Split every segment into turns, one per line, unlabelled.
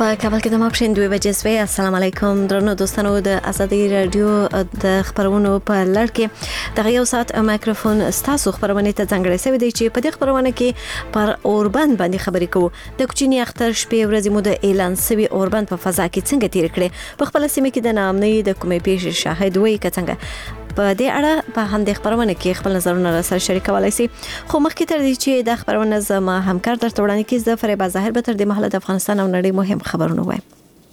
په کابل کې د ماپښین 2 بجې سوي. السلام علیکم درنو دوستانو، د ازادي رادیو د خبرونو په لړ کې د یو ساعت مایکروفون ستاسو خبرونه ته ځانګړی شوی دی چې په دې خبرونه کې پر اوربند باندې خبرې کوو. د کوچنی اختر شپې ورځې مو د اعلان سوي اوربند په فضا کې څنګه تیر کړي، په خپل سیمه کې د نامنۍ د کومې پیښې شاهد وي څنګه په دې اړه په همدې خبرونه کې خپل نظرونه سره شریکولای شي. خو مخکې تر دې چې د خبرونه زما همکار درته وړاندې کړي، زه فریبا ظاهر به تر دې مهاله د افغانستان او نړۍ مهم خبرونه وایم.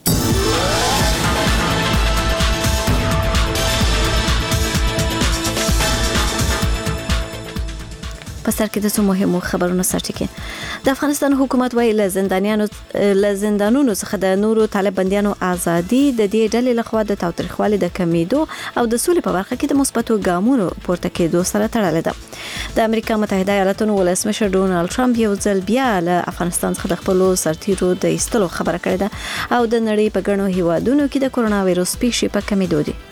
په سر کې د څو مهمو خبرونو سرټکی. د افغانستان حکومت وايي له زندانونو څخه د نورو طالب بنديانو ازادي د دې ډلې لخوا د تاوتریخوالي د کمیدو او د سولې په برخه کې د مثبتو ګامونو پورته کېدو سره تړلې ده. د امریکا متحده ایالاتونو ولسمشر ډونالد ټرمپ یو ځل بیا له افغانستان څخه د خپل سرتیرو د ایستلو خبره کړې ده او د نړۍ په ګڼو هیوادونو کې د کورونا وایروس پیښې په کمیدو دي.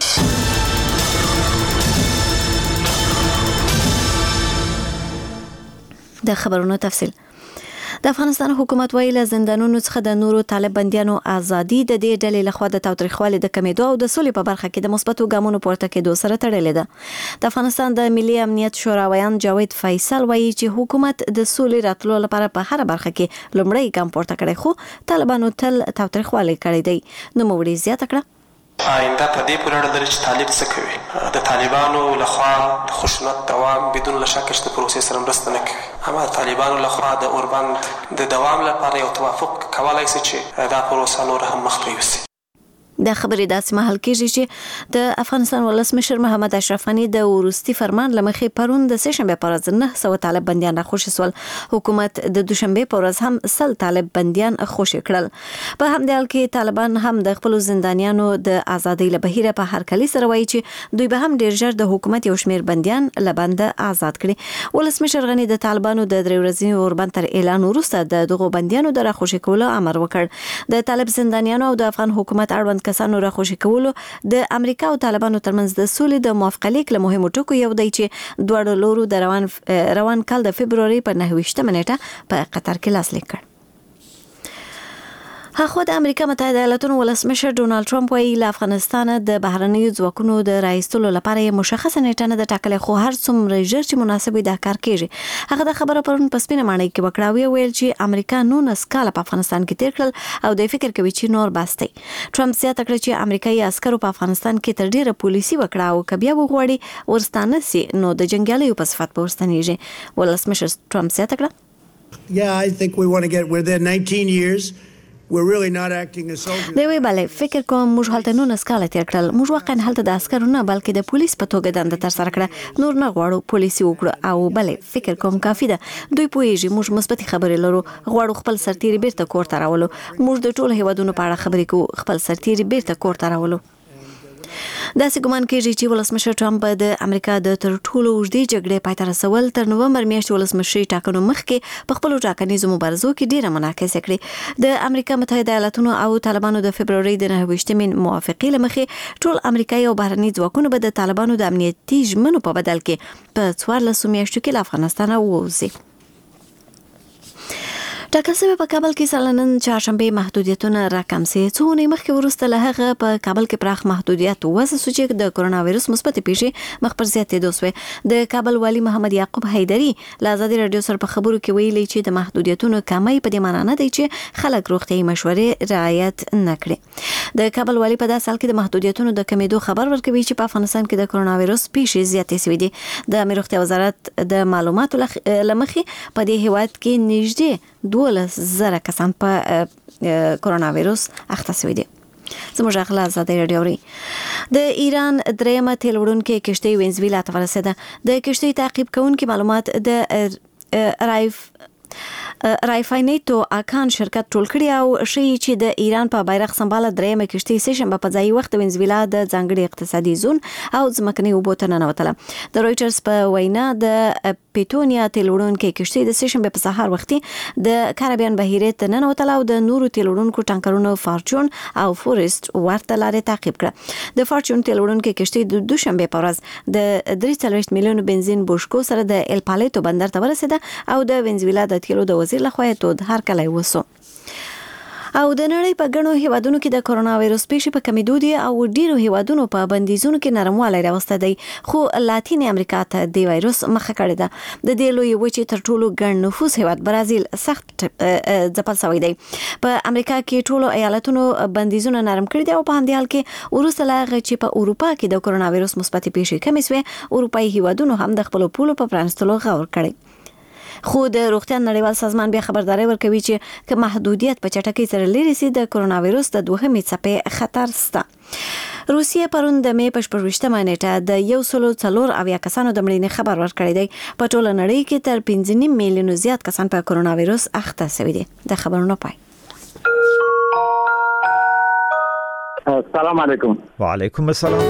د خبرونو تفصیل. د افغانستان حکومت وايي له زندانونو څخه د نورو طالب بنديانو ازادي د دې ډلې لخوا د تاوتریخوالي د کمیدو او د سولې په برخه کې د مثبتو ګامونو پورته کېدو سره تړلې ده. د افغانستان د ملي امنیت شورا ویان جاوید فیصل وايي چې حکومت د سولې راتلو لپاره په هر برخه کې لومړی ګام پورته کړی، خو طالبانو تل تاوتریخوالي کړی دی. نو موږ زیاته کړه
آینده په دې پورې اړه لري چې طالب څه کوي. د طالبانو لخوا د خشونت دوام بدون له شک د پروسې سره مرسته نه کوي. اما د طالبانو لخوا د اوربند د دوام لپاره یو توافق کولای شي چې دا پروسه نور هم مخته یوسي.
د خبرې داسې محل کېږي چې د افغانستان ولسمشر محمد اشرف غني د وروستي فرمان لمخې پرون د سهشنبه پر ورځ 900 طالب بنديان راخوشي سول. حکومت د دوشنبه پر ورځ هم 100 طالب بنديان خوشي کړل. په همدې حال کې طالبان هم د خپل زندانیانو د ازادۍ لپاره په هر کلی سره وایي چې دوی به هم ډیر ژر د حکومت یو شمیر بنديان لبند آزاد کړي. ولسمشر غني د طالبانو د 3 ورځې اوربند تر اعلان وروسته د دغو بنديانو د راخوشي کولو امر وکړ. د طالب زندانیانو او د افغان حکومت اړوند کسانو راخوشي کولو د امریکا او طالبانو ترمنځ د سولې د موافقه لیک له مهمو ټکو یو دی چې دواړو لورو د روان کال د فبروري په 9 نیټه په قطر کې لاسلیک کړ. هغه د امریکا متحده ایالاتونو ولسمشر ډونالد ټرمپ وايي له افغانستان د بهرنیو ځواکونو د راایستلو لپاره یې مشخصه نیټه نه ده ټاکلې، خو هر څومره ژر چې مناسب وي دا کار کیږي. هغه د خبره پرون په سپینه ماڼۍ کې وکړه، ویل چې امریکا 19 کال په افغانستان کې تیر کړل او د فکر کوي چې نور باسي. ټرمپ زیاته کړه چې امریکایي عسکرو په افغانستان کې تر ډیره پولیسي وکړه او کبیا وغوړي ورستانه سي نو د جنگیالیو په صفت پورستانیږي. ولسمشر ټرمپ زیاته کړه
Yeah, I think we want to get within 19 years. We're really not acting as soldiers.
دی بله فکر کوم موږ هلته 19 کال تیر کړل. موږ واقعا هلته د عسکرو نه بلکې د پولیس په توګه دنده تر سره کړه. نور نه غواړو پولیسي وکړو او بله فکر کوم کافي ده. دوی پوهیږي موږ مثبت خبرې لرو، غواړو خپل سرتیري بیرته کور ته راولو. موږ د ټولو هیوادونو په اړه خبرې کوو، خپل سرتیري بیرته کور ته راولو. داسې ګمان کېږي چې ولسمشر ټرمپ د امریکا د تر ټولو اوږدې جګړې پای ته رسول تر نومبر میاشتې ولسمشري ټاکنو مخکې په خپلو ټاکنیزو مبارزو کې ډېره منعکسه کړې. د امریکا متحده ایالاتونو او طالبانو د فبروري د 9 موافقې له مخې ټول امریکایي او بهرني ځواکونه به د طالبانو د امنیتي ژمنو په بدل کې په 14 میاشتو کې له افغانستانه ووځي. ټاکل شوی په کابل کې سالنن چهارشنبه محدودیتونه راکم سي. څو ونې مخکې وروسته له هغه په کابل کې پراخ محدودیت وضع شو چې د کورونا وایروس مثبت پیښې مخ پر زیاتېدو شوې. د کابل والي محمد یعقوب حیدری له ازادي رادیو سره په خبرو کې ویلي چې د محدودیتونو کمای په دې معنی نه دی چې خلک روغتیايي مشورې رعایت نه کړي. د کابل والي په داسې حال کې د محدودیتونو د کمیدو خبر ورکوي چې په افغانستان کې د کورونا وایروس پیښې زیاتې شوې دي. د امیر روغتیا وزارت د معلوماتو لمخې په دې هیواد کې نږدې 12,000 کسان په کورونا وایروس اخته شوي دي. زموږ غلا ازادي رادیو د ایران درېمه تیل وړونکې کشتۍ وینزویلا ته ورسېده. د کشتۍ تعقیب کوونکي معلومات د رایفاینیټو اکان شرکت ټول کړي او شي چې د ایران په بیرغ سمباله درېمه کشتۍ سهشنبه په ځای وخت وینزویلا د ځانګړي اقتصادي زون او ځمکني اوبو ته ننوتله. د رویټرز په وینا د پیټونیا تیل وړونکې کشتۍ د سهشنبه په سهار وختي د کارابین بحیرې ته ننوتله او د نورو تیل وړونکو ټانکرونو فارچون او فورست ورته لارې تعقیب کړه. د فارچون تیل وړونکې کشتۍ د دوشنبه په ورځ د 43 میلیون بنزین بوشکو سره د ال پالیتو بندر ته ورسېده او د وینزویلا د تیلو د وزیر لخوا تود هر کله وسو. او د نړۍ په ګڼو هیوادونو کې د کرونا وایرس پیښې په کمیدو دي او ډیرو هیوادونو په بندیزونو کې نرموالی راوسته دی، خو لاتین امریکا ته د وایرس مخه کړې ده. د دې لوی وچې تر ټولو ګڼ نفوس هیواد برازیل سخت ځپل شوی دی. په امریکا کې ټولو ایالتونو بندیزونه نرم کړي دي او په همدې حال کې وروسته لا هغه چې په اروپا کې د کرونا وایرس مثبتې پیښې کمې شوې، اروپایي هیوادونو هم د خپلو پولو په پرانیستلو غور کړی. خو د روغتیا نړیوال سازمان بیا خبرداري ورکوي چې که محدودیت په چټکۍ سره لري سي د کرونا وایرس د دوهمې څپې خطر سته. روسیې پرون د مې په 28مه نیټه د 104 کسانو د مړینې خبر ورکړی دی. په ټوله نړۍ کې تر 5.5 میلیونو زیات کسان په کرونا وایرس اخته شوي دي. د خبرونو پای.
السلام علیکم.
وعلیکم السلام.